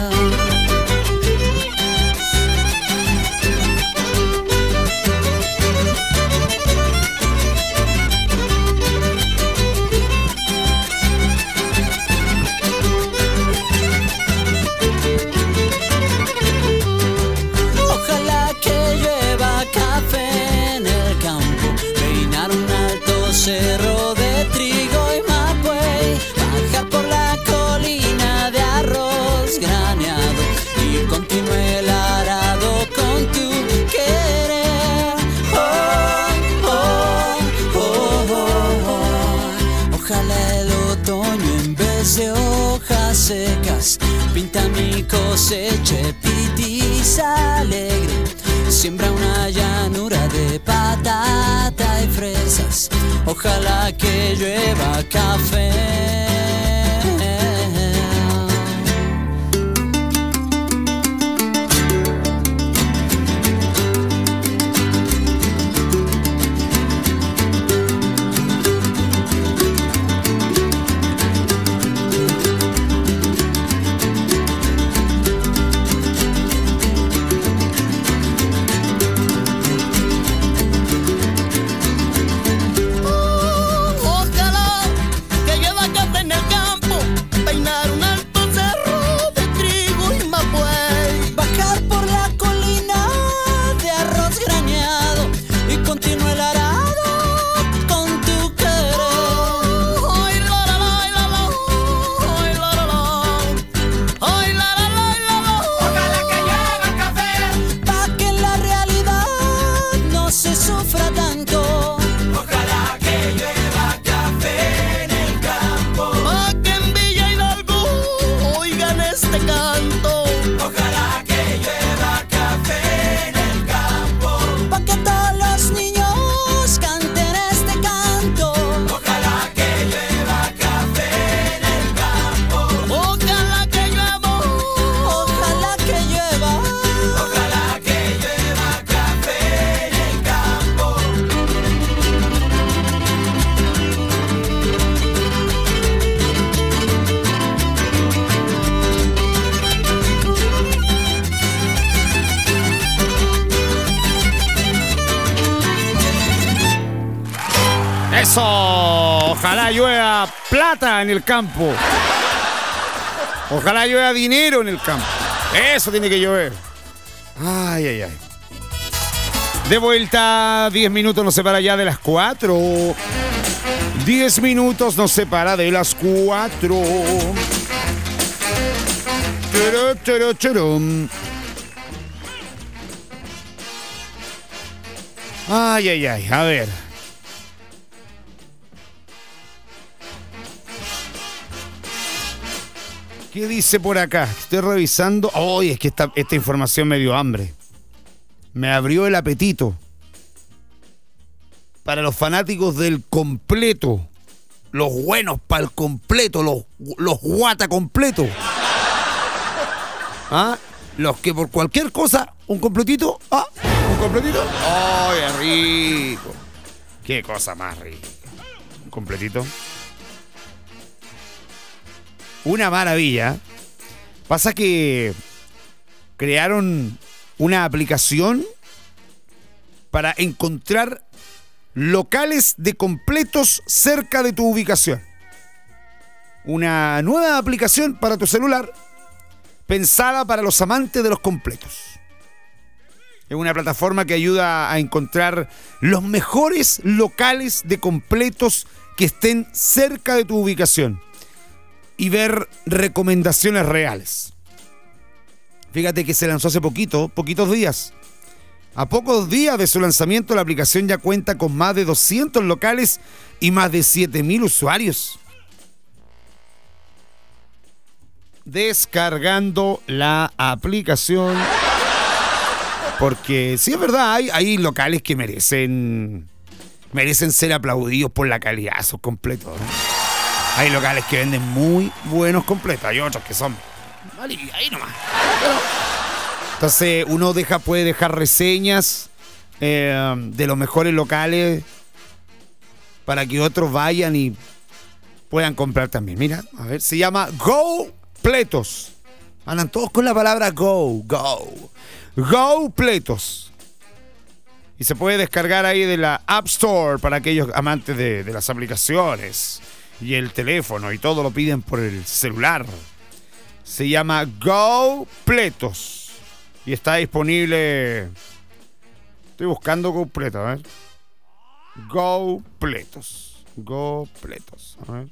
Cerro de trigo y mapuey, bajar por la colina de arroz graneado y continúe el arado con tu querer. Oh, oh, oh, oh, oh. Ojalá el otoño en vez de hojas secas pinta mi cosecha pitiza alegre. Siembra una llanura de patata y fresas. Ojalá que llueva café. Eso, ojalá llueva plata en el campo. Ojalá llueva dinero en el campo. Eso tiene que llover. Ay, ay, ay. De vuelta, diez minutos nos separa ya de las cuatro. diez minutos nos separa de las cuatro. Ay, ay, ay, a ver. ¿Qué dice por acá? Estoy revisando. Ay, es que esta, esta información me dio hambre. Me abrió el apetito. Para los fanáticos del completo. Los buenos para el completo. Los, los guata completo. ¿Ah? Los que por cualquier cosa, un completito. ¿Ah? Un completito. ¡Ay, qué rico! ¡Qué cosa más rica! Un completito. Una maravilla. Pasa que crearon una aplicación para encontrar locales de completos cerca de tu ubicación. Una nueva aplicación para tu celular pensada para los amantes de los completos. Es una plataforma que ayuda a encontrar los mejores locales de completos que estén cerca de tu ubicación y ver recomendaciones reales. Fíjate que se lanzó hace poquito, poquitos días. A pocos días de su lanzamiento, la aplicación ya cuenta con más de doscientos locales y más de siete mil usuarios. Descargando la aplicación. Porque sí es verdad, hay, hay locales que merecen merecen ser aplaudidos por la calidad de sus completos, ¿no? Hay locales que venden muy buenos completos, hay otros que son ahí nomás. Pero, entonces uno deja, puede dejar reseñas eh, de los mejores locales para que otros vayan y puedan comprar también. Mira, a ver, se llama Go Pletos. Andan todos con la palabra Go, Go. Go Pletos. Y se puede descargar ahí de la App Store para aquellos amantes de, de las aplicaciones y el teléfono y todo lo piden por el celular. Se llama Go Pletos y está disponible. Estoy buscando Go Pletos, a ver. Go Pletos. Go Pletos, a ver.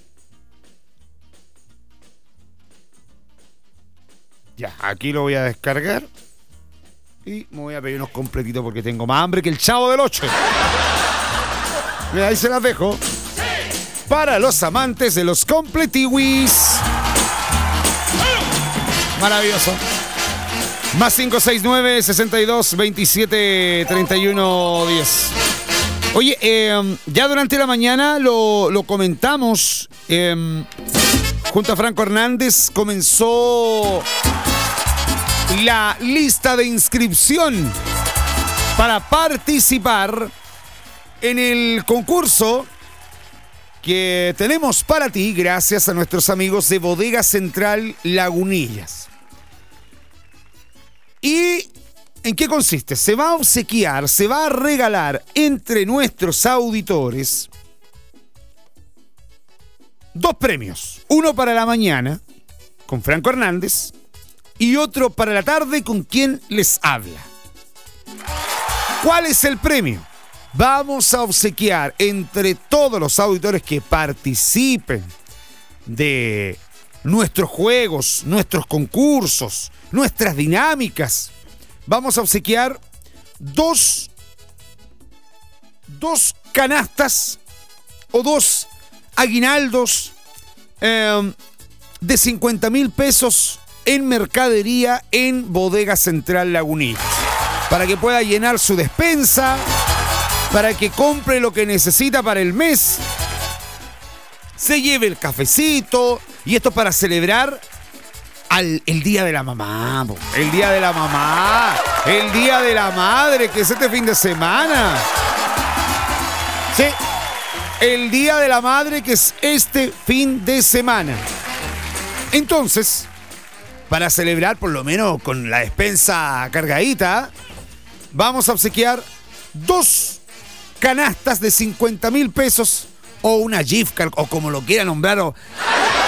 Ya, aquí lo voy a descargar. Y me voy a pedir unos completitos porque tengo más hambre que el Chavo del ocho. Mira, ahí se las dejo. Para los amantes de los completiwis. Maravilloso. Más cinco seis nueve, sesenta y dos, veintisiete, treinta y uno, diez. Oye, eh, ya durante la mañana lo, lo comentamos. Eh, junto a Franco Hernández comenzó la lista de inscripción para participar en el concurso que tenemos para ti gracias a nuestros amigos de Bodega Central Lagunillas. ¿Y en qué consiste? Se va a obsequiar, se va a regalar entre nuestros auditores dos premios. Uno para la mañana con Franco Hernández y otro para la tarde con quien les habla. ¿Cuál es el premio? Vamos a obsequiar entre todos los auditores que participen de nuestros juegos, nuestros concursos, nuestras dinámicas. Vamos a obsequiar dos, dos canastas o dos aguinaldos eh, de cincuenta mil pesos en mercadería en Bodega Central Lagunillas. Para que pueda llenar su despensa, para que compre lo que necesita para el mes, se lleve el cafecito, y esto para celebrar al, el Día de la Mamá, el Día de la Mamá, el Día de la Madre, que es este fin de semana. Sí, el Día de la Madre, que es este fin de semana. Entonces, para celebrar por lo menos con la despensa cargadita, vamos a obsequiar dos canastas de cincuenta mil pesos o una gift card o como lo quiera nombrar, o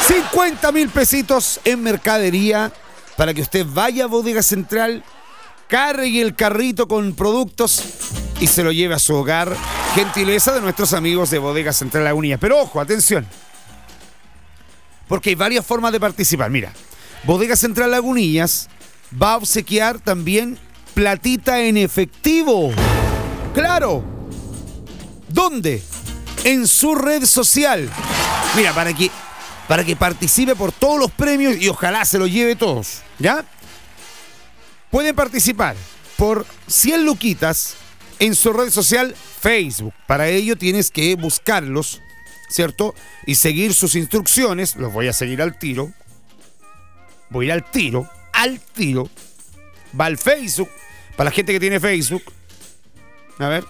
cincuenta mil pesitos en mercadería para que usted vaya a Bodega Central, cargue el carrito con productos y se lo lleve a su hogar. Gentileza de nuestros amigos de Bodega Central Lagunillas. Pero ojo, atención. Porque hay varias formas de participar. Mira, Bodega Central Lagunillas va a obsequiar también platita en efectivo. ¡Claro! ¿Dónde? En su red social. Mira, para que, para que participe por todos los premios y ojalá se los lleve todos. ¿Ya? Pueden participar por cien luquitas en su red social Facebook. Para ello tienes que buscarlos, ¿cierto? Y seguir sus instrucciones. Los voy a seguir al tiro. Voy a ir al tiro. Al tiro. Va al Facebook. Para la gente que tiene Facebook. A ver.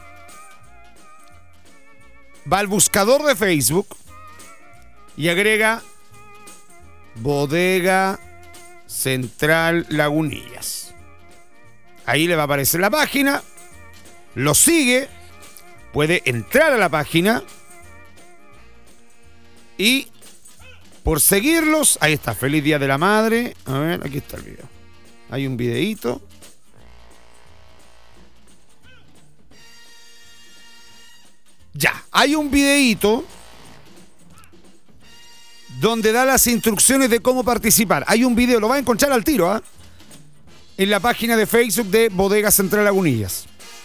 Va al buscador de Facebook. Y agrega Bodega Central Lagunillas. Ahí le va a aparecer la página. Lo sigue. Puede entrar a la página. Y por seguirlos, ahí está, feliz Día de la Madre. A ver, aquí está el video. Hay un videíto. Ya, hay un videíto donde da las instrucciones de cómo participar. Hay un video, lo va a encontrar al tiro, ¿ah? ¿eh? En la página de Facebook de Bodega Central Lagunillas.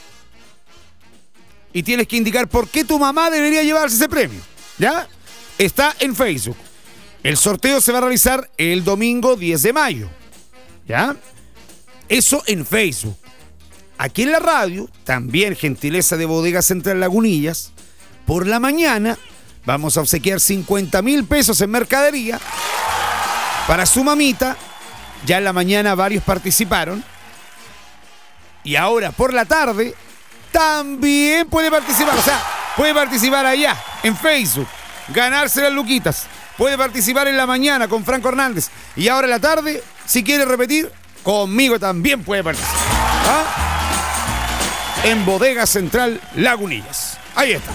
Y tienes que indicar por qué tu mamá debería llevarse ese premio. ¿Ya? Está en Facebook. El sorteo se va a realizar el domingo diez de mayo. ¿Ya? Eso en Facebook. Aquí en la radio, también gentileza de Bodega Central Lagunillas, por la mañana vamos a obsequiar cincuenta mil pesos en mercadería para su mamita. Ya en la mañana varios participaron. Y ahora por la tarde también puede participar. O sea, puede participar allá en Facebook, ganarse las luquitas. Puede participar en la mañana con Franco Hernández. Y ahora en la tarde, si quiere repetir, conmigo también puede participar. ¿Ah? En Bodega Central Lagunillas. Ahí está.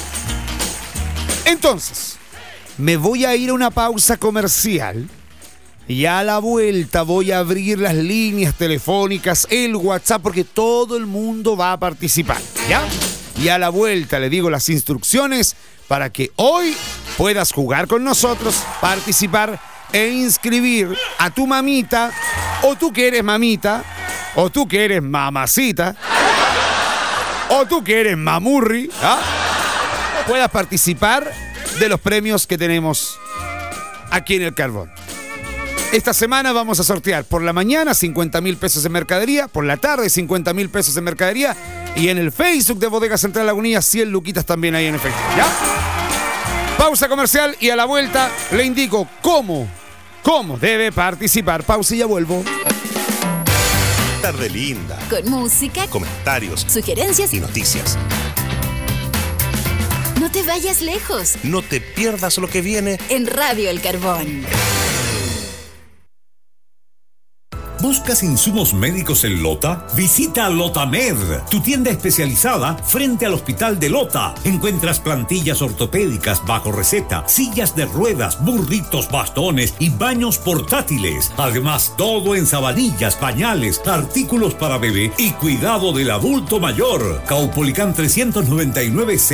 Entonces, me voy a ir a una pausa comercial. Y a la vuelta voy a abrir las líneas telefónicas, el WhatsApp, porque todo el mundo va a participar, ¿ya? Y a la vuelta le digo las instrucciones para que hoy puedas jugar con nosotros, participar e inscribir a tu mamita, o tú que eres mamita, o tú que eres mamacita, o tú que eres mamurri, ¿ah? Puedas participar de los premios que tenemos aquí en el Carbón. Esta semana vamos a sortear por la mañana cincuenta mil pesos en mercadería, por la tarde cincuenta mil pesos en mercadería y en el Facebook de Bodega Central Lagunillas cien luquitas también ahí en efectivo, ¿ya? Pausa comercial y a la vuelta le indico cómo, cómo debe participar. Pausa y ya vuelvo. Tarde linda. Con música, comentarios, sugerencias y noticias. No te vayas lejos. No te pierdas lo que viene en Radio El Carbón. ¿Buscas insumos médicos en Lota? Visita Lotamed, tu tienda especializada frente al Hospital de Lota. Encuentras plantillas ortopédicas bajo receta, sillas de ruedas, burritos, bastones y baños portátiles. Además, todo en sabanillas, pañales, artículos para bebé y cuidado del adulto mayor. Caupolicán trescientos noventa y nueve C.